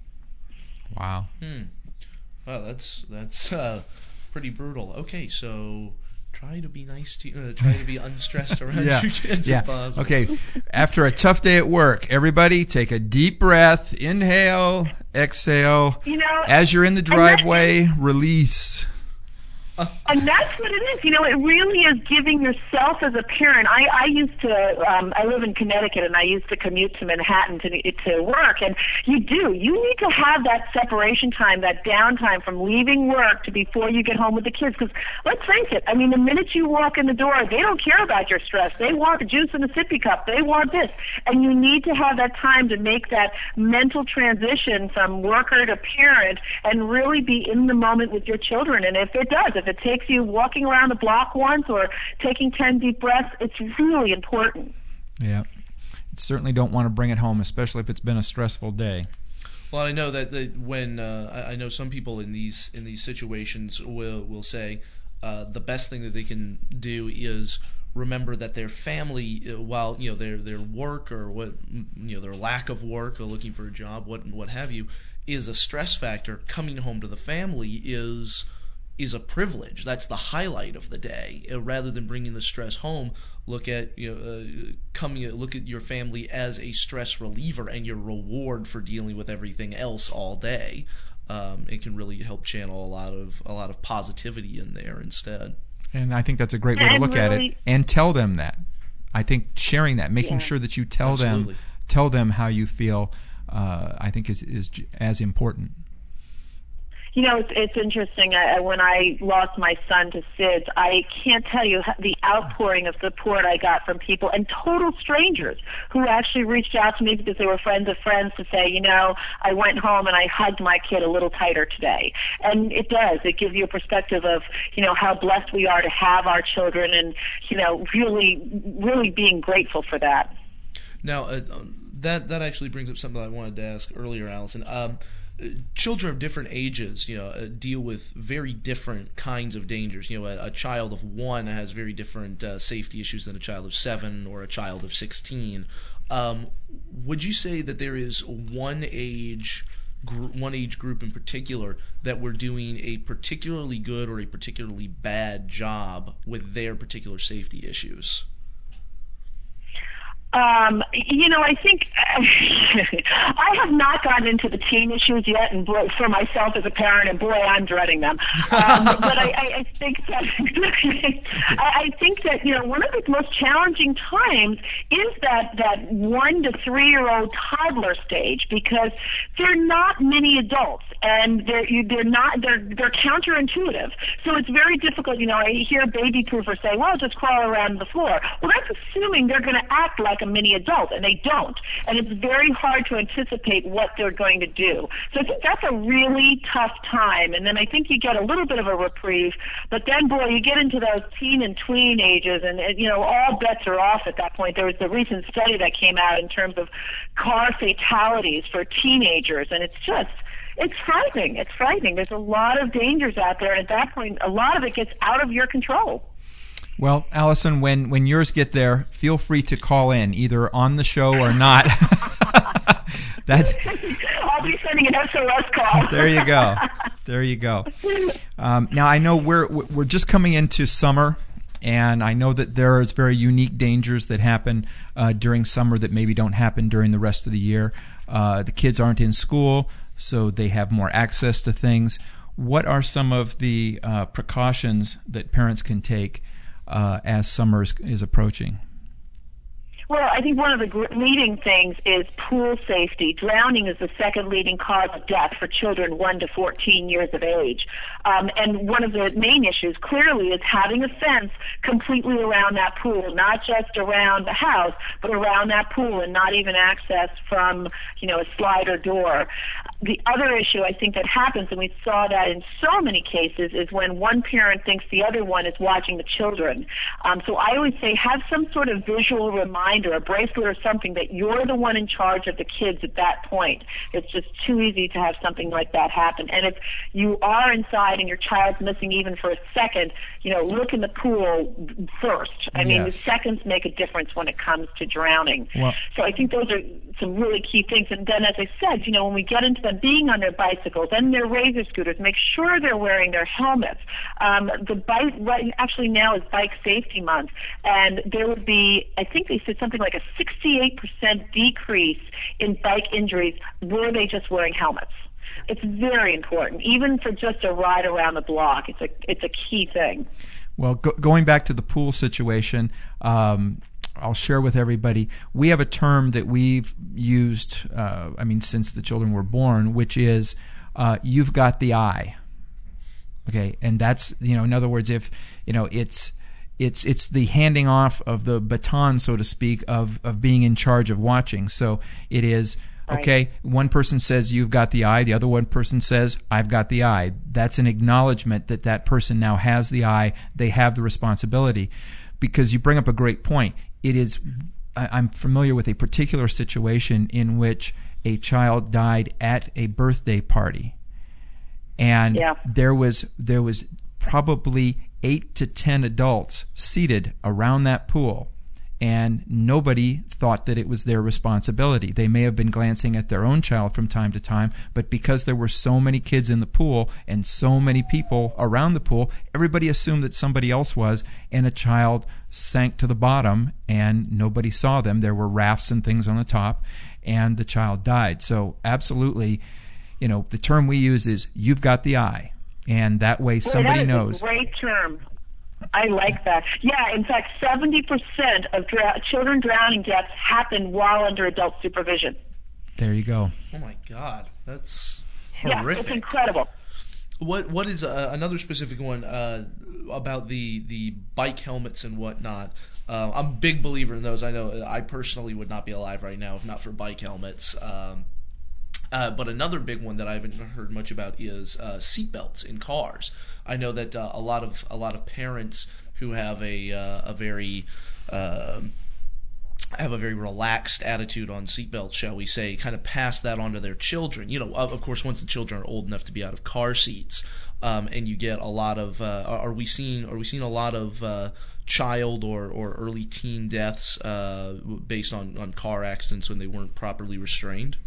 Speaker 2: Wow.
Speaker 3: Hmm. Well, that's that's uh, pretty brutal. Okay, so try to be nice to uh, try to be unstressed around
Speaker 2: yeah.
Speaker 3: your kids
Speaker 2: yeah.
Speaker 3: if possible.
Speaker 2: Okay. After a tough day at work, everybody take a deep breath. Inhale, exhale.
Speaker 4: You know,
Speaker 2: as you're in the driveway, release.
Speaker 4: And that's what it is. You know, it really is giving yourself as a parent. I, I used to, um, I live in Connecticut, and I used to commute to Manhattan to to work. And you do. You need to have that separation time, that downtime from leaving work to before you get home with the kids. Because let's face it, I mean, the minute you walk in the door, they don't care about your stress. They want the juice in the sippy cup. They want this. And you need to have that time to make that mental transition from worker to parent and really be in the moment with your children. And if it does, if If it takes you walking around the block once or taking ten deep breaths, it's really important.
Speaker 2: Yeah. You certainly don't want to bring it home, especially if it's been a stressful day.
Speaker 3: Well, I know that, that when uh, I know some people in these in these situations will will say uh, the best thing that they can do is remember that their family, while you know their their work or what you know their lack of work or looking for a job, what what have you, is a stress factor. Coming home to the family is is a privilege. That's the highlight of the day. Uh, rather than bringing the stress home, look at you know uh, coming look at your family as a stress reliever and your reward for dealing with everything else all day. Um, it can really help channel a lot of a lot of positivity in there instead.
Speaker 2: And I think that's a great way to look really, at it. And tell them that. I think sharing that, making yeah. sure that you tell Absolutely. them tell them how you feel, uh, I think is is as important.
Speaker 4: You know, it's, it's interesting. I, when I lost my son to SIDS, I can't tell you the outpouring of support I got from people and total strangers who actually reached out to me because they were friends of friends to say, you know, I went home and I hugged my kid a little tighter today. And it does. It gives you a perspective of, you know, how blessed we are to have our children and, you know, really, really being grateful for that.
Speaker 3: Now, uh, that, that actually brings up something I wanted to ask earlier, Allison. Um, Children of different ages, you know, uh, deal with very different kinds of dangers. You know, a, a child of one has very different uh, safety issues than a child of seven or a child of sixteen. Um, would you say that there is one age, gr- one age group in particular that we're doing a particularly good or a particularly bad job with their particular safety issues?
Speaker 4: Um, you know, I think I have not gotten into the teen issues yet, and boy, for myself as a parent, and boy, I'm dreading them. Um, but I, I, I think that I, I think that you know one of the most challenging times is that that one to three year old toddler stage, because they're not many adults, and they're you, they're not they're they're counterintuitive. So it's very difficult. You know, I hear baby proofers say, "Well, just crawl around the floor." Well, that's assuming they're going to act like a mini adult, and they don't. And it's very hard to anticipate what they're going to do. So I think that's a really tough time. And then I think you get a little bit of a reprieve, but then, boy, you get into those teen and tween ages, and, you know, all bets are off at that point. There was the recent study that came out in terms of car fatalities for teenagers, and it's just, it's frightening. It's frightening. There's a lot of dangers out there, and at that point, a lot of it gets out of your control.
Speaker 2: Well, Allison, when, when yours get there, feel free to call in, either on the show or not. that,
Speaker 4: I'll be sending an S O S call.
Speaker 2: There you go. There you go. Um, now, I know we're we're just coming into summer, and I know that there is very unique dangers that happen uh, during summer that maybe don't happen during the rest of the year. Uh, the kids aren't in school, so they have more access to things. What are some of the uh, precautions that parents can take Uh, as summer is, is approaching?
Speaker 4: Well, I think one of the leading things is pool safety. Drowning is the second leading cause of death for children one to fourteen years of age. Um, and one of the main issues clearly is having a fence completely around that pool, not just around the house, but around that pool, and not even access from, you know, a slider door. The other issue I think that happens, and we saw that in so many cases, is when one parent thinks the other one is watching the children. Um, so I always say have some sort of visual reminder, a bracelet or something, that you're the one in charge of the kids at that point. It's just too easy to have something like that happen. And if you are inside and your child's missing even for a second, you know, look in the pool first. I mean,
Speaker 2: Yes.
Speaker 4: the seconds make a difference when it comes to drowning.
Speaker 2: Well,
Speaker 4: So I think those are some really key things. And then, as I said, you know, when we get into them being on their bicycles and their razor scooters, make sure they're wearing their helmets. Um, the bike, right, actually now is Bike Safety Month, and there would be, I think they said something like a sixty-eight percent decrease in bike injuries were they just wearing helmets. It's very important, even for just a ride around the block. It's a it's a key thing.
Speaker 2: Well, go, going back to the pool situation, um, I'll share with everybody, we have a term that we've used, uh, I mean, since the children were born, which is, uh, you've got the eye. Okay, and that's, you know, in other words, if, you know, it's, it's, it's the handing off of the baton, so to speak, of, of being in charge of watching. So it is, okay, one person says you've got the eye, the other one person says I've got the eye. That's an acknowledgement that that person now has the eye, they have the responsibility. Because you bring up a great point. It is, I'm familiar with a particular situation in which a child died at a birthday party, and
Speaker 4: Yeah.
Speaker 2: there was there was probably eight to ten adults seated around that pool, and nobody thought that it was their responsibility. They may have been glancing at their own child from time to time, but because there were so many kids in the pool and so many people around the pool, everybody assumed that somebody else was, and a child sank to the bottom and nobody saw them. There were rafts and things on the top, and the child died. So absolutely, you know, the term we use is you've got the eye, and that way somebody
Speaker 4: Boy, that is
Speaker 2: knows.
Speaker 4: a great term. I like that. Yeah, in fact, seventy percent of dr- children drowning deaths happen while under adult supervision.
Speaker 2: There you go.
Speaker 3: Oh my God, that's
Speaker 4: Yeah,
Speaker 3: horrific.
Speaker 4: it's incredible.
Speaker 3: What what is uh, another specific one uh, about the the bike helmets and whatnot? Uh, I'm a big believer in those. I know I personally would not be alive right now if not for bike helmets. Um, uh, but another big one that I haven't heard much about is uh, seatbelts in cars. I know that uh, a lot of a lot of parents who have a uh, a very uh, have a very relaxed attitude on seatbelts, shall we say, kind of pass that on to their children. You know, of, of course, once the children are old enough to be out of car seats, um, and you get a lot of. Uh, are we seeing? Are we seeing a lot of uh, child or, or early teen deaths uh, based on, on car accidents when they weren't properly restrained?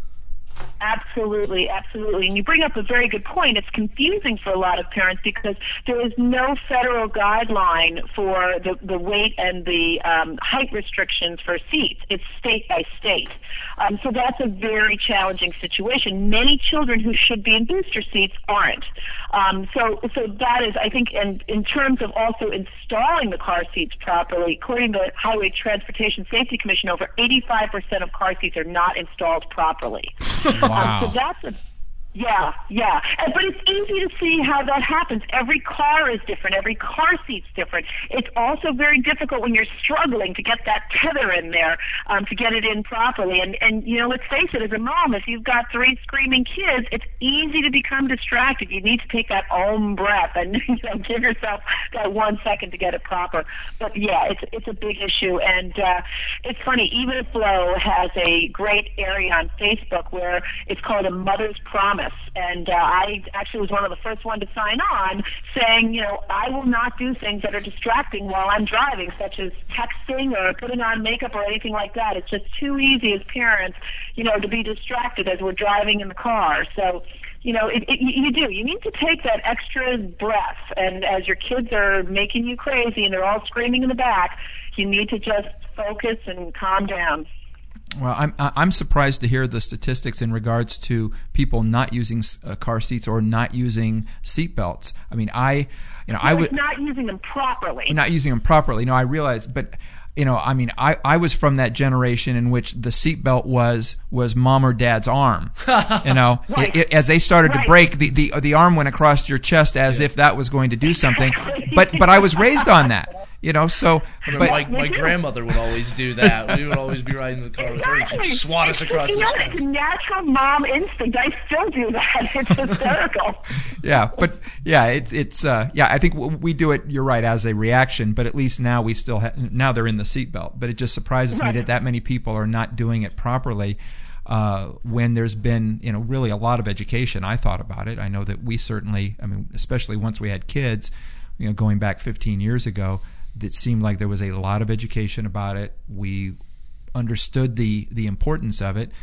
Speaker 4: Absolutely, absolutely. And you bring up a very good point. It's confusing for a lot of parents because there is no federal guideline for the, the weight and the um, height restrictions for seats. It's state by state. Um, so that's a very challenging situation. Many children who should be in booster seats aren't. Um, so, so that is, I think, and in terms of also installing the car seats properly, according to the Highway Transportation Safety Commission, over eighty-five percent of car seats are not installed properly.
Speaker 2: Wow.
Speaker 4: Um, so that's a Yeah, yeah. And, but it's easy to see how that happens. Every car is different. Every car seat's different. It's also very difficult when you're struggling to get that tether in there, um, to get it in properly. And, and, you know, let's face it, as a mom, if you've got three screaming kids, it's easy to become distracted. You need to take that om breath and, you know, give yourself that one second to get it proper. But, yeah, it's it's a big issue. And uh, it's funny, Even Flow has a great area on Facebook where it's called A Mother's Promise. And uh, I actually was one of the first one to sign on, saying, you know, I will not do things that are distracting while I'm driving, such as texting or putting on makeup or anything like that. It's just too easy as parents, you know, to be distracted as we're driving in the car. So, you know, it, it, you do. You need to take that extra breath. And as your kids are making you crazy and they're all screaming in the back, you need to just focus and calm down.
Speaker 2: Well, I'm I'm surprised to hear the statistics in regards to people not using uh, car seats or not using seat belts. I mean, I, you know,
Speaker 4: no,
Speaker 2: I would
Speaker 4: not using them properly.
Speaker 2: Not using them properly. No, I realize, but you know, I mean, I, I was from that generation in which the seat belt was was mom or dad's arm. You know,
Speaker 4: right.
Speaker 2: it, it, as they started
Speaker 4: right.
Speaker 2: to break, the, the the arm went across your chest as yeah. if that was going to do something. But but I was raised on that. You know, so
Speaker 3: but, my, my grandmother would always do that. We would always be riding in the car
Speaker 4: exactly.
Speaker 3: with her. She'd swat us across
Speaker 4: you
Speaker 3: the
Speaker 4: know,
Speaker 3: chest.
Speaker 4: It's natural mom instinct. I still do that. It's hysterical.
Speaker 2: Yeah, but yeah, it, it's uh, yeah. I think we do it. You're right, as a reaction. But at least now we still ha- now they're in the seatbelt. But it just surprises right. me that that many people are not doing it properly. Uh, when there's been, you know, really a lot of education. I thought about it. I know that we certainly, I mean, especially once we had kids, you know, going back fifteen years ago. It seemed like there was a lot of education about it. We understood the, the importance of it,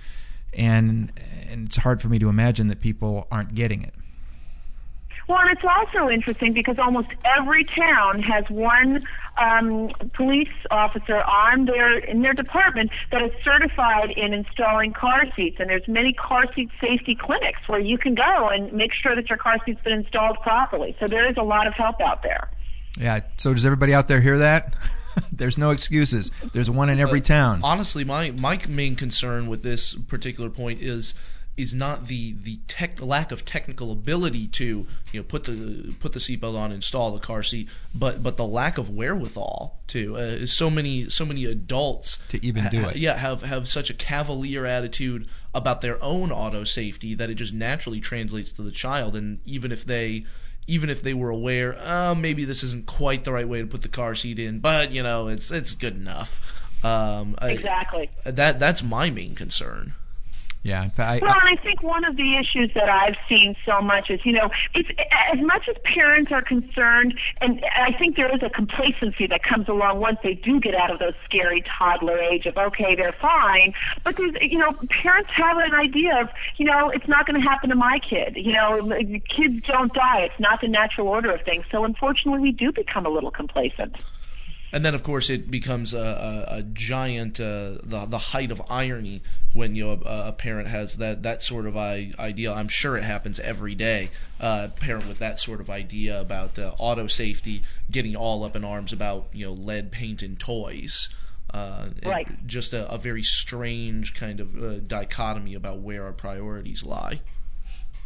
Speaker 2: and and it's hard for me to imagine that people aren't getting it.
Speaker 4: Well, and it's also interesting because almost every town has one um, police officer on their in their department that is certified in installing car seats, and there's many car seat safety clinics where you can go and make sure that your car seat's been installed properly. So there is a lot of help out there.
Speaker 2: Yeah, so does everybody out there hear that? There's no excuses. There's one in every town.
Speaker 3: Uh, honestly, my, my main concern with this particular point is is not the the tech, lack of technical ability to you know put the put the seatbelt on, install the car seat, but but the lack of wherewithal to uh, so many so many adults
Speaker 2: to even do
Speaker 3: ha-
Speaker 2: it.
Speaker 3: Yeah, have have such a cavalier attitude about their own auto safety that it just naturally translates to the child, and even if they. Even if they were aware, oh, maybe this isn't quite the right way to put the car seat in, but you know, it's it's good enough. Um,
Speaker 4: exactly.
Speaker 3: I, that that's my main concern.
Speaker 2: Yeah. I,
Speaker 4: well, and I think one of the issues that I've seen so much is, you know, it's as much as parents are concerned, and I think there is a complacency that comes along once they do get out of those scary toddler age of, okay, they're fine, but there's, you know, parents have an idea of, you know, it's not going to happen to my kid. You know, kids don't die. It's not the natural order of things. So unfortunately, we do become a little complacent.
Speaker 3: And then, of course, it becomes a, a, a giant, uh, the the height of irony when you know a, a parent has that, that sort of I, idea. I'm sure it happens every day. Uh, a parent with that sort of idea about uh, auto safety, getting all up in arms about you know lead paint and toys. Uh,
Speaker 4: right.
Speaker 3: It, just a, a very strange kind of uh, dichotomy about where our priorities lie.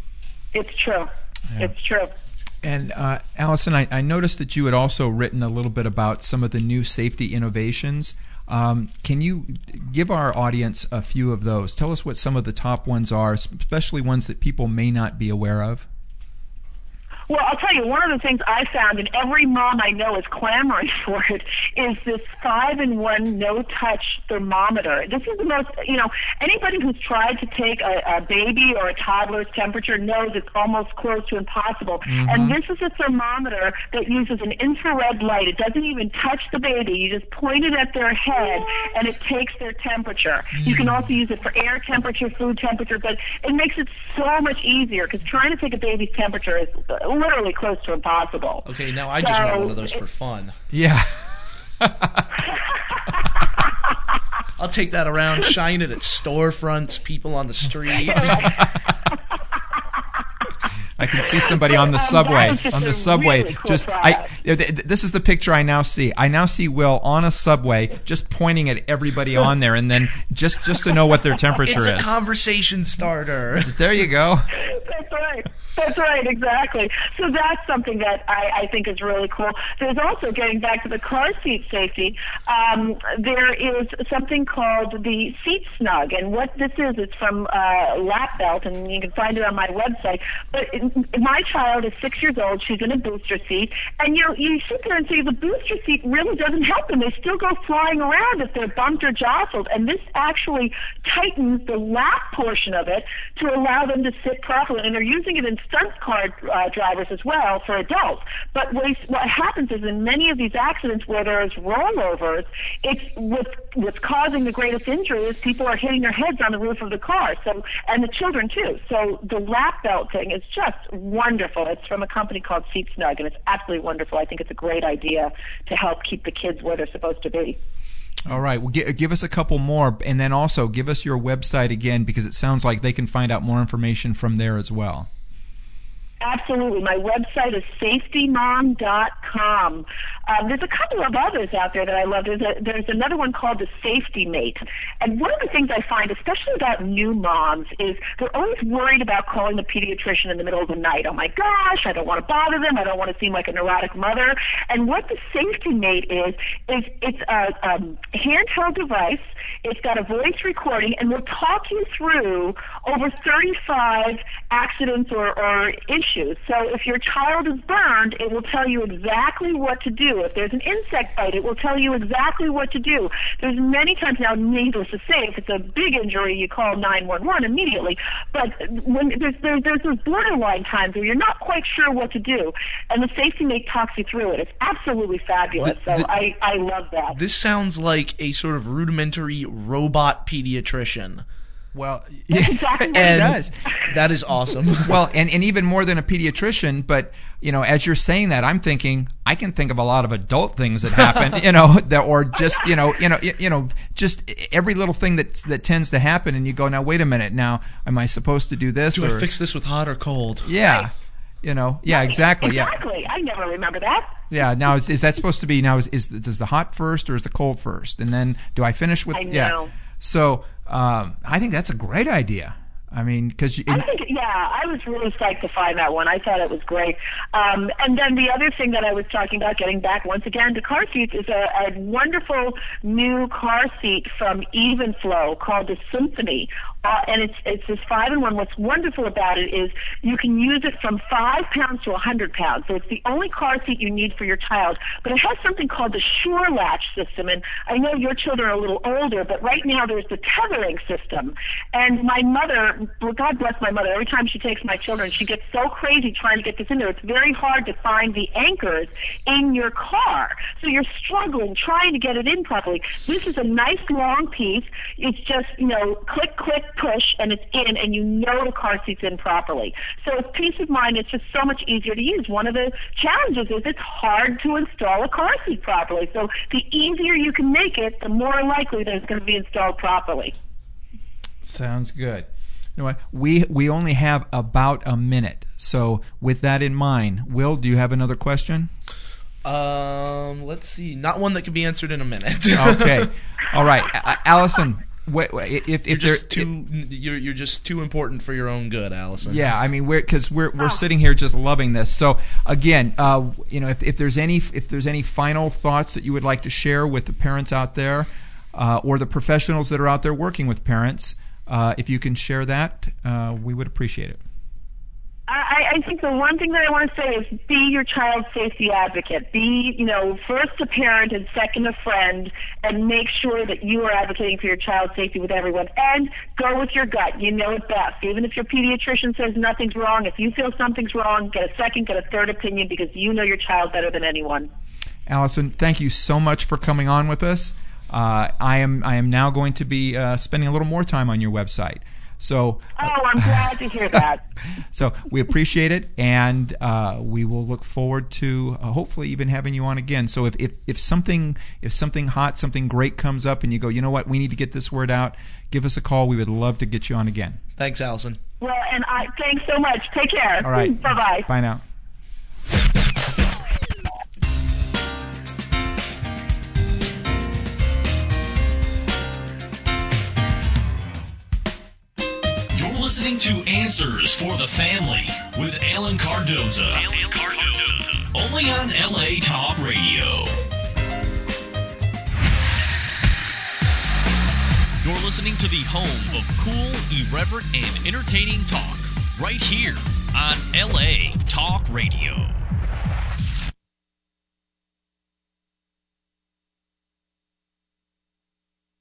Speaker 4: It's true.
Speaker 2: Yeah.
Speaker 4: It's true.
Speaker 2: And uh, Allison, I, I noticed that you had also written a little bit about some of the new safety innovations. Um, can you give our audience a few of those? Tell us what some of the top ones are, especially ones that people may not be aware of.
Speaker 4: Well, I'll tell you, one of the things I found, and every mom I know is clamoring for it, is this five-in-one no-touch thermometer. This is the most, you know, anybody who's tried to take a, a baby or a toddler's temperature knows it's almost close to impossible. Mm-hmm. And this is a thermometer that uses an infrared light. It doesn't even touch the baby. You just point it at their head, and it takes their temperature. Mm-hmm. You can also use it for air temperature, food temperature, but it makes it so much easier because trying to take a baby's temperature is literally close to impossible.
Speaker 3: Okay, now I just
Speaker 4: so,
Speaker 3: want one of those for fun.
Speaker 2: Yeah.
Speaker 3: I'll take that around, shine it at storefronts, people on the street.
Speaker 2: I can see somebody on the
Speaker 4: um,
Speaker 2: subway. On the
Speaker 4: really
Speaker 2: subway,
Speaker 4: cool
Speaker 2: just I. This is the picture I now see. I now see Will on a subway, just pointing at everybody on there, and then just just to know what their temperature
Speaker 3: it's
Speaker 2: is.
Speaker 3: It's a conversation starter.
Speaker 2: There you go.
Speaker 4: That's right. That's right, exactly. So that's something that I, I think is really cool. There's also, getting back to the car seat safety, um, there is something called the Seat Snug, and what this is, it's from uh, Lap Belt, and you can find it on my website. But it, my child is six years old. She's in a booster seat, and you know, you sit there and say the booster seat really doesn't help them. They still go flying around if they're bumped or jostled, and this actually tightens the lap portion of it to allow them to sit properly. And they're using it in stunt car uh, drivers as well for adults. But what, what happens is in many of these accidents where there's rollovers, it's what's, what's causing the greatest injury is people are hitting their heads on the roof of the car. So, and the children too. So the lap belt thing is just wonderful. It's from a company called Seat Snug, and it's absolutely wonderful. I think it's a great idea to help keep the kids where they're supposed to be.
Speaker 2: All right. Well, give, give us a couple more, and then also give us your website again, because it sounds like they can find out more information from there as well.
Speaker 4: Absolutely. My website is safety mom dot com. Um, there's a couple of others out there that I love. There's, a, there's another one called the Safety Mate. And one of the things I find, especially about new moms, is they're always worried about calling the pediatrician in the middle of the night. Oh, my gosh, I don't want to bother them. I don't want to seem like a neurotic mother. And what the Safety Mate is, is it's a um, handheld device. It's got a voice recording, and will talk you through over thirty-five accidents or, or issues. So if your child is burned, it will tell you exactly what to do. If there's an insect bite, it will tell you exactly what to do. There's many times now, needless to say, if it's a big injury, you call nine one one immediately. But when there's, there's, there's those borderline times where you're not quite sure what to do, and the Safety Mate talks you through it. It's absolutely fabulous.
Speaker 3: The, the,
Speaker 4: so I, I love that.
Speaker 3: This sounds like a sort of rudimentary robot pediatrician.
Speaker 2: Well,
Speaker 4: That's exactly what
Speaker 3: and
Speaker 4: it does.
Speaker 3: That is awesome.
Speaker 2: Well, and, and even more than a pediatrician, but, you know, as you're saying that, I'm thinking, I can think of a lot of adult things that happen, you know, that, or just, you know, you know, you know, just every little thing that that tends to happen, and you go, now, wait a minute, now, am I supposed to do this?
Speaker 3: Do
Speaker 2: or,
Speaker 3: I fix this with hot or cold?
Speaker 2: Yeah.
Speaker 4: Right.
Speaker 2: You know, yeah, exactly.
Speaker 4: Exactly.
Speaker 2: Yeah.
Speaker 4: I never remember that.
Speaker 2: Yeah. Now, is, is that supposed to be, now, is, is, does the hot first or is the cold first? And then do I finish with,
Speaker 4: I know.
Speaker 2: yeah. So, um, I think that's a great idea. I mean, because you.
Speaker 4: I think, yeah, I was really psyched to find that one. I thought it was great. Um, and then the other thing that I was talking about, getting back once again to car seats, is a, a wonderful new car seat from Evenflow called the Symphony. Uh, and it's it's this five in one. What's wonderful about it is you can use it from five pounds to a hundred pounds. So it's the only car seat you need for your child. But it has something called the Sure Latch system. And I know your children are a little older, but right now there's the tethering system. And my mother, God bless my mother, every time she takes my children, she gets so crazy trying to get this in there. It's very hard to find the anchors in your car. So you're struggling trying to get it in properly. This is a nice long piece. It's just, you know, click, click, push, and it's in, and you know the car seat's in properly. So it's peace of mind. It's just so much easier to use. One of the challenges is it's hard to install a car seat properly. So the easier you can make it, the more likely that it's going to be installed properly.
Speaker 2: Sounds good. You know what? We we only have about a minute. So with that in mind, Will, do you have another question?
Speaker 3: Um, let's see. Not one that can be answered in a minute.
Speaker 2: Okay. All right. A- Allison, What, if if
Speaker 3: you're
Speaker 2: there,
Speaker 3: just too you're you're just too important for your own good, Allison.
Speaker 2: Yeah, I mean, we're because we're we're
Speaker 4: Oh.
Speaker 2: sitting here just loving this. So again, uh, you know, if, if there's any if there's any final thoughts that you would like to share with the parents out there, uh, or the professionals that are out there working with parents, uh, if you can share that, uh, we would appreciate it.
Speaker 4: I, I think the one thing that I want to say is be your child's safety advocate. Be, you know, first a parent and second a friend, and make sure that you are advocating for your child's safety with everyone. And go with your gut. You know it best. Even if your pediatrician says nothing's wrong, if you feel something's wrong, get a second, get a third opinion, because you know your child better than anyone.
Speaker 2: Allison, thank you so much for coming on with us. Uh, I am I am now going to be uh, spending a little more time on your website. So,
Speaker 4: oh, I'm glad to hear that.
Speaker 2: So we appreciate it, and uh, we will look forward to uh, hopefully even having you on again. So if, if, if something if something hot, something great comes up, and you go, you know what, we need to get this word out, give us a call. We would love to get you on again.
Speaker 3: Thanks, Allison.
Speaker 4: Well, and I thanks so much. Take care.
Speaker 2: All right.
Speaker 4: Bye-bye.
Speaker 2: Bye now.
Speaker 1: Listening to Answers for the Family with Alan Cardoza. Alan Cardoza. Only on L A Talk Radio. You're listening to the home of cool, irreverent, and entertaining talk right here on L A Talk Radio.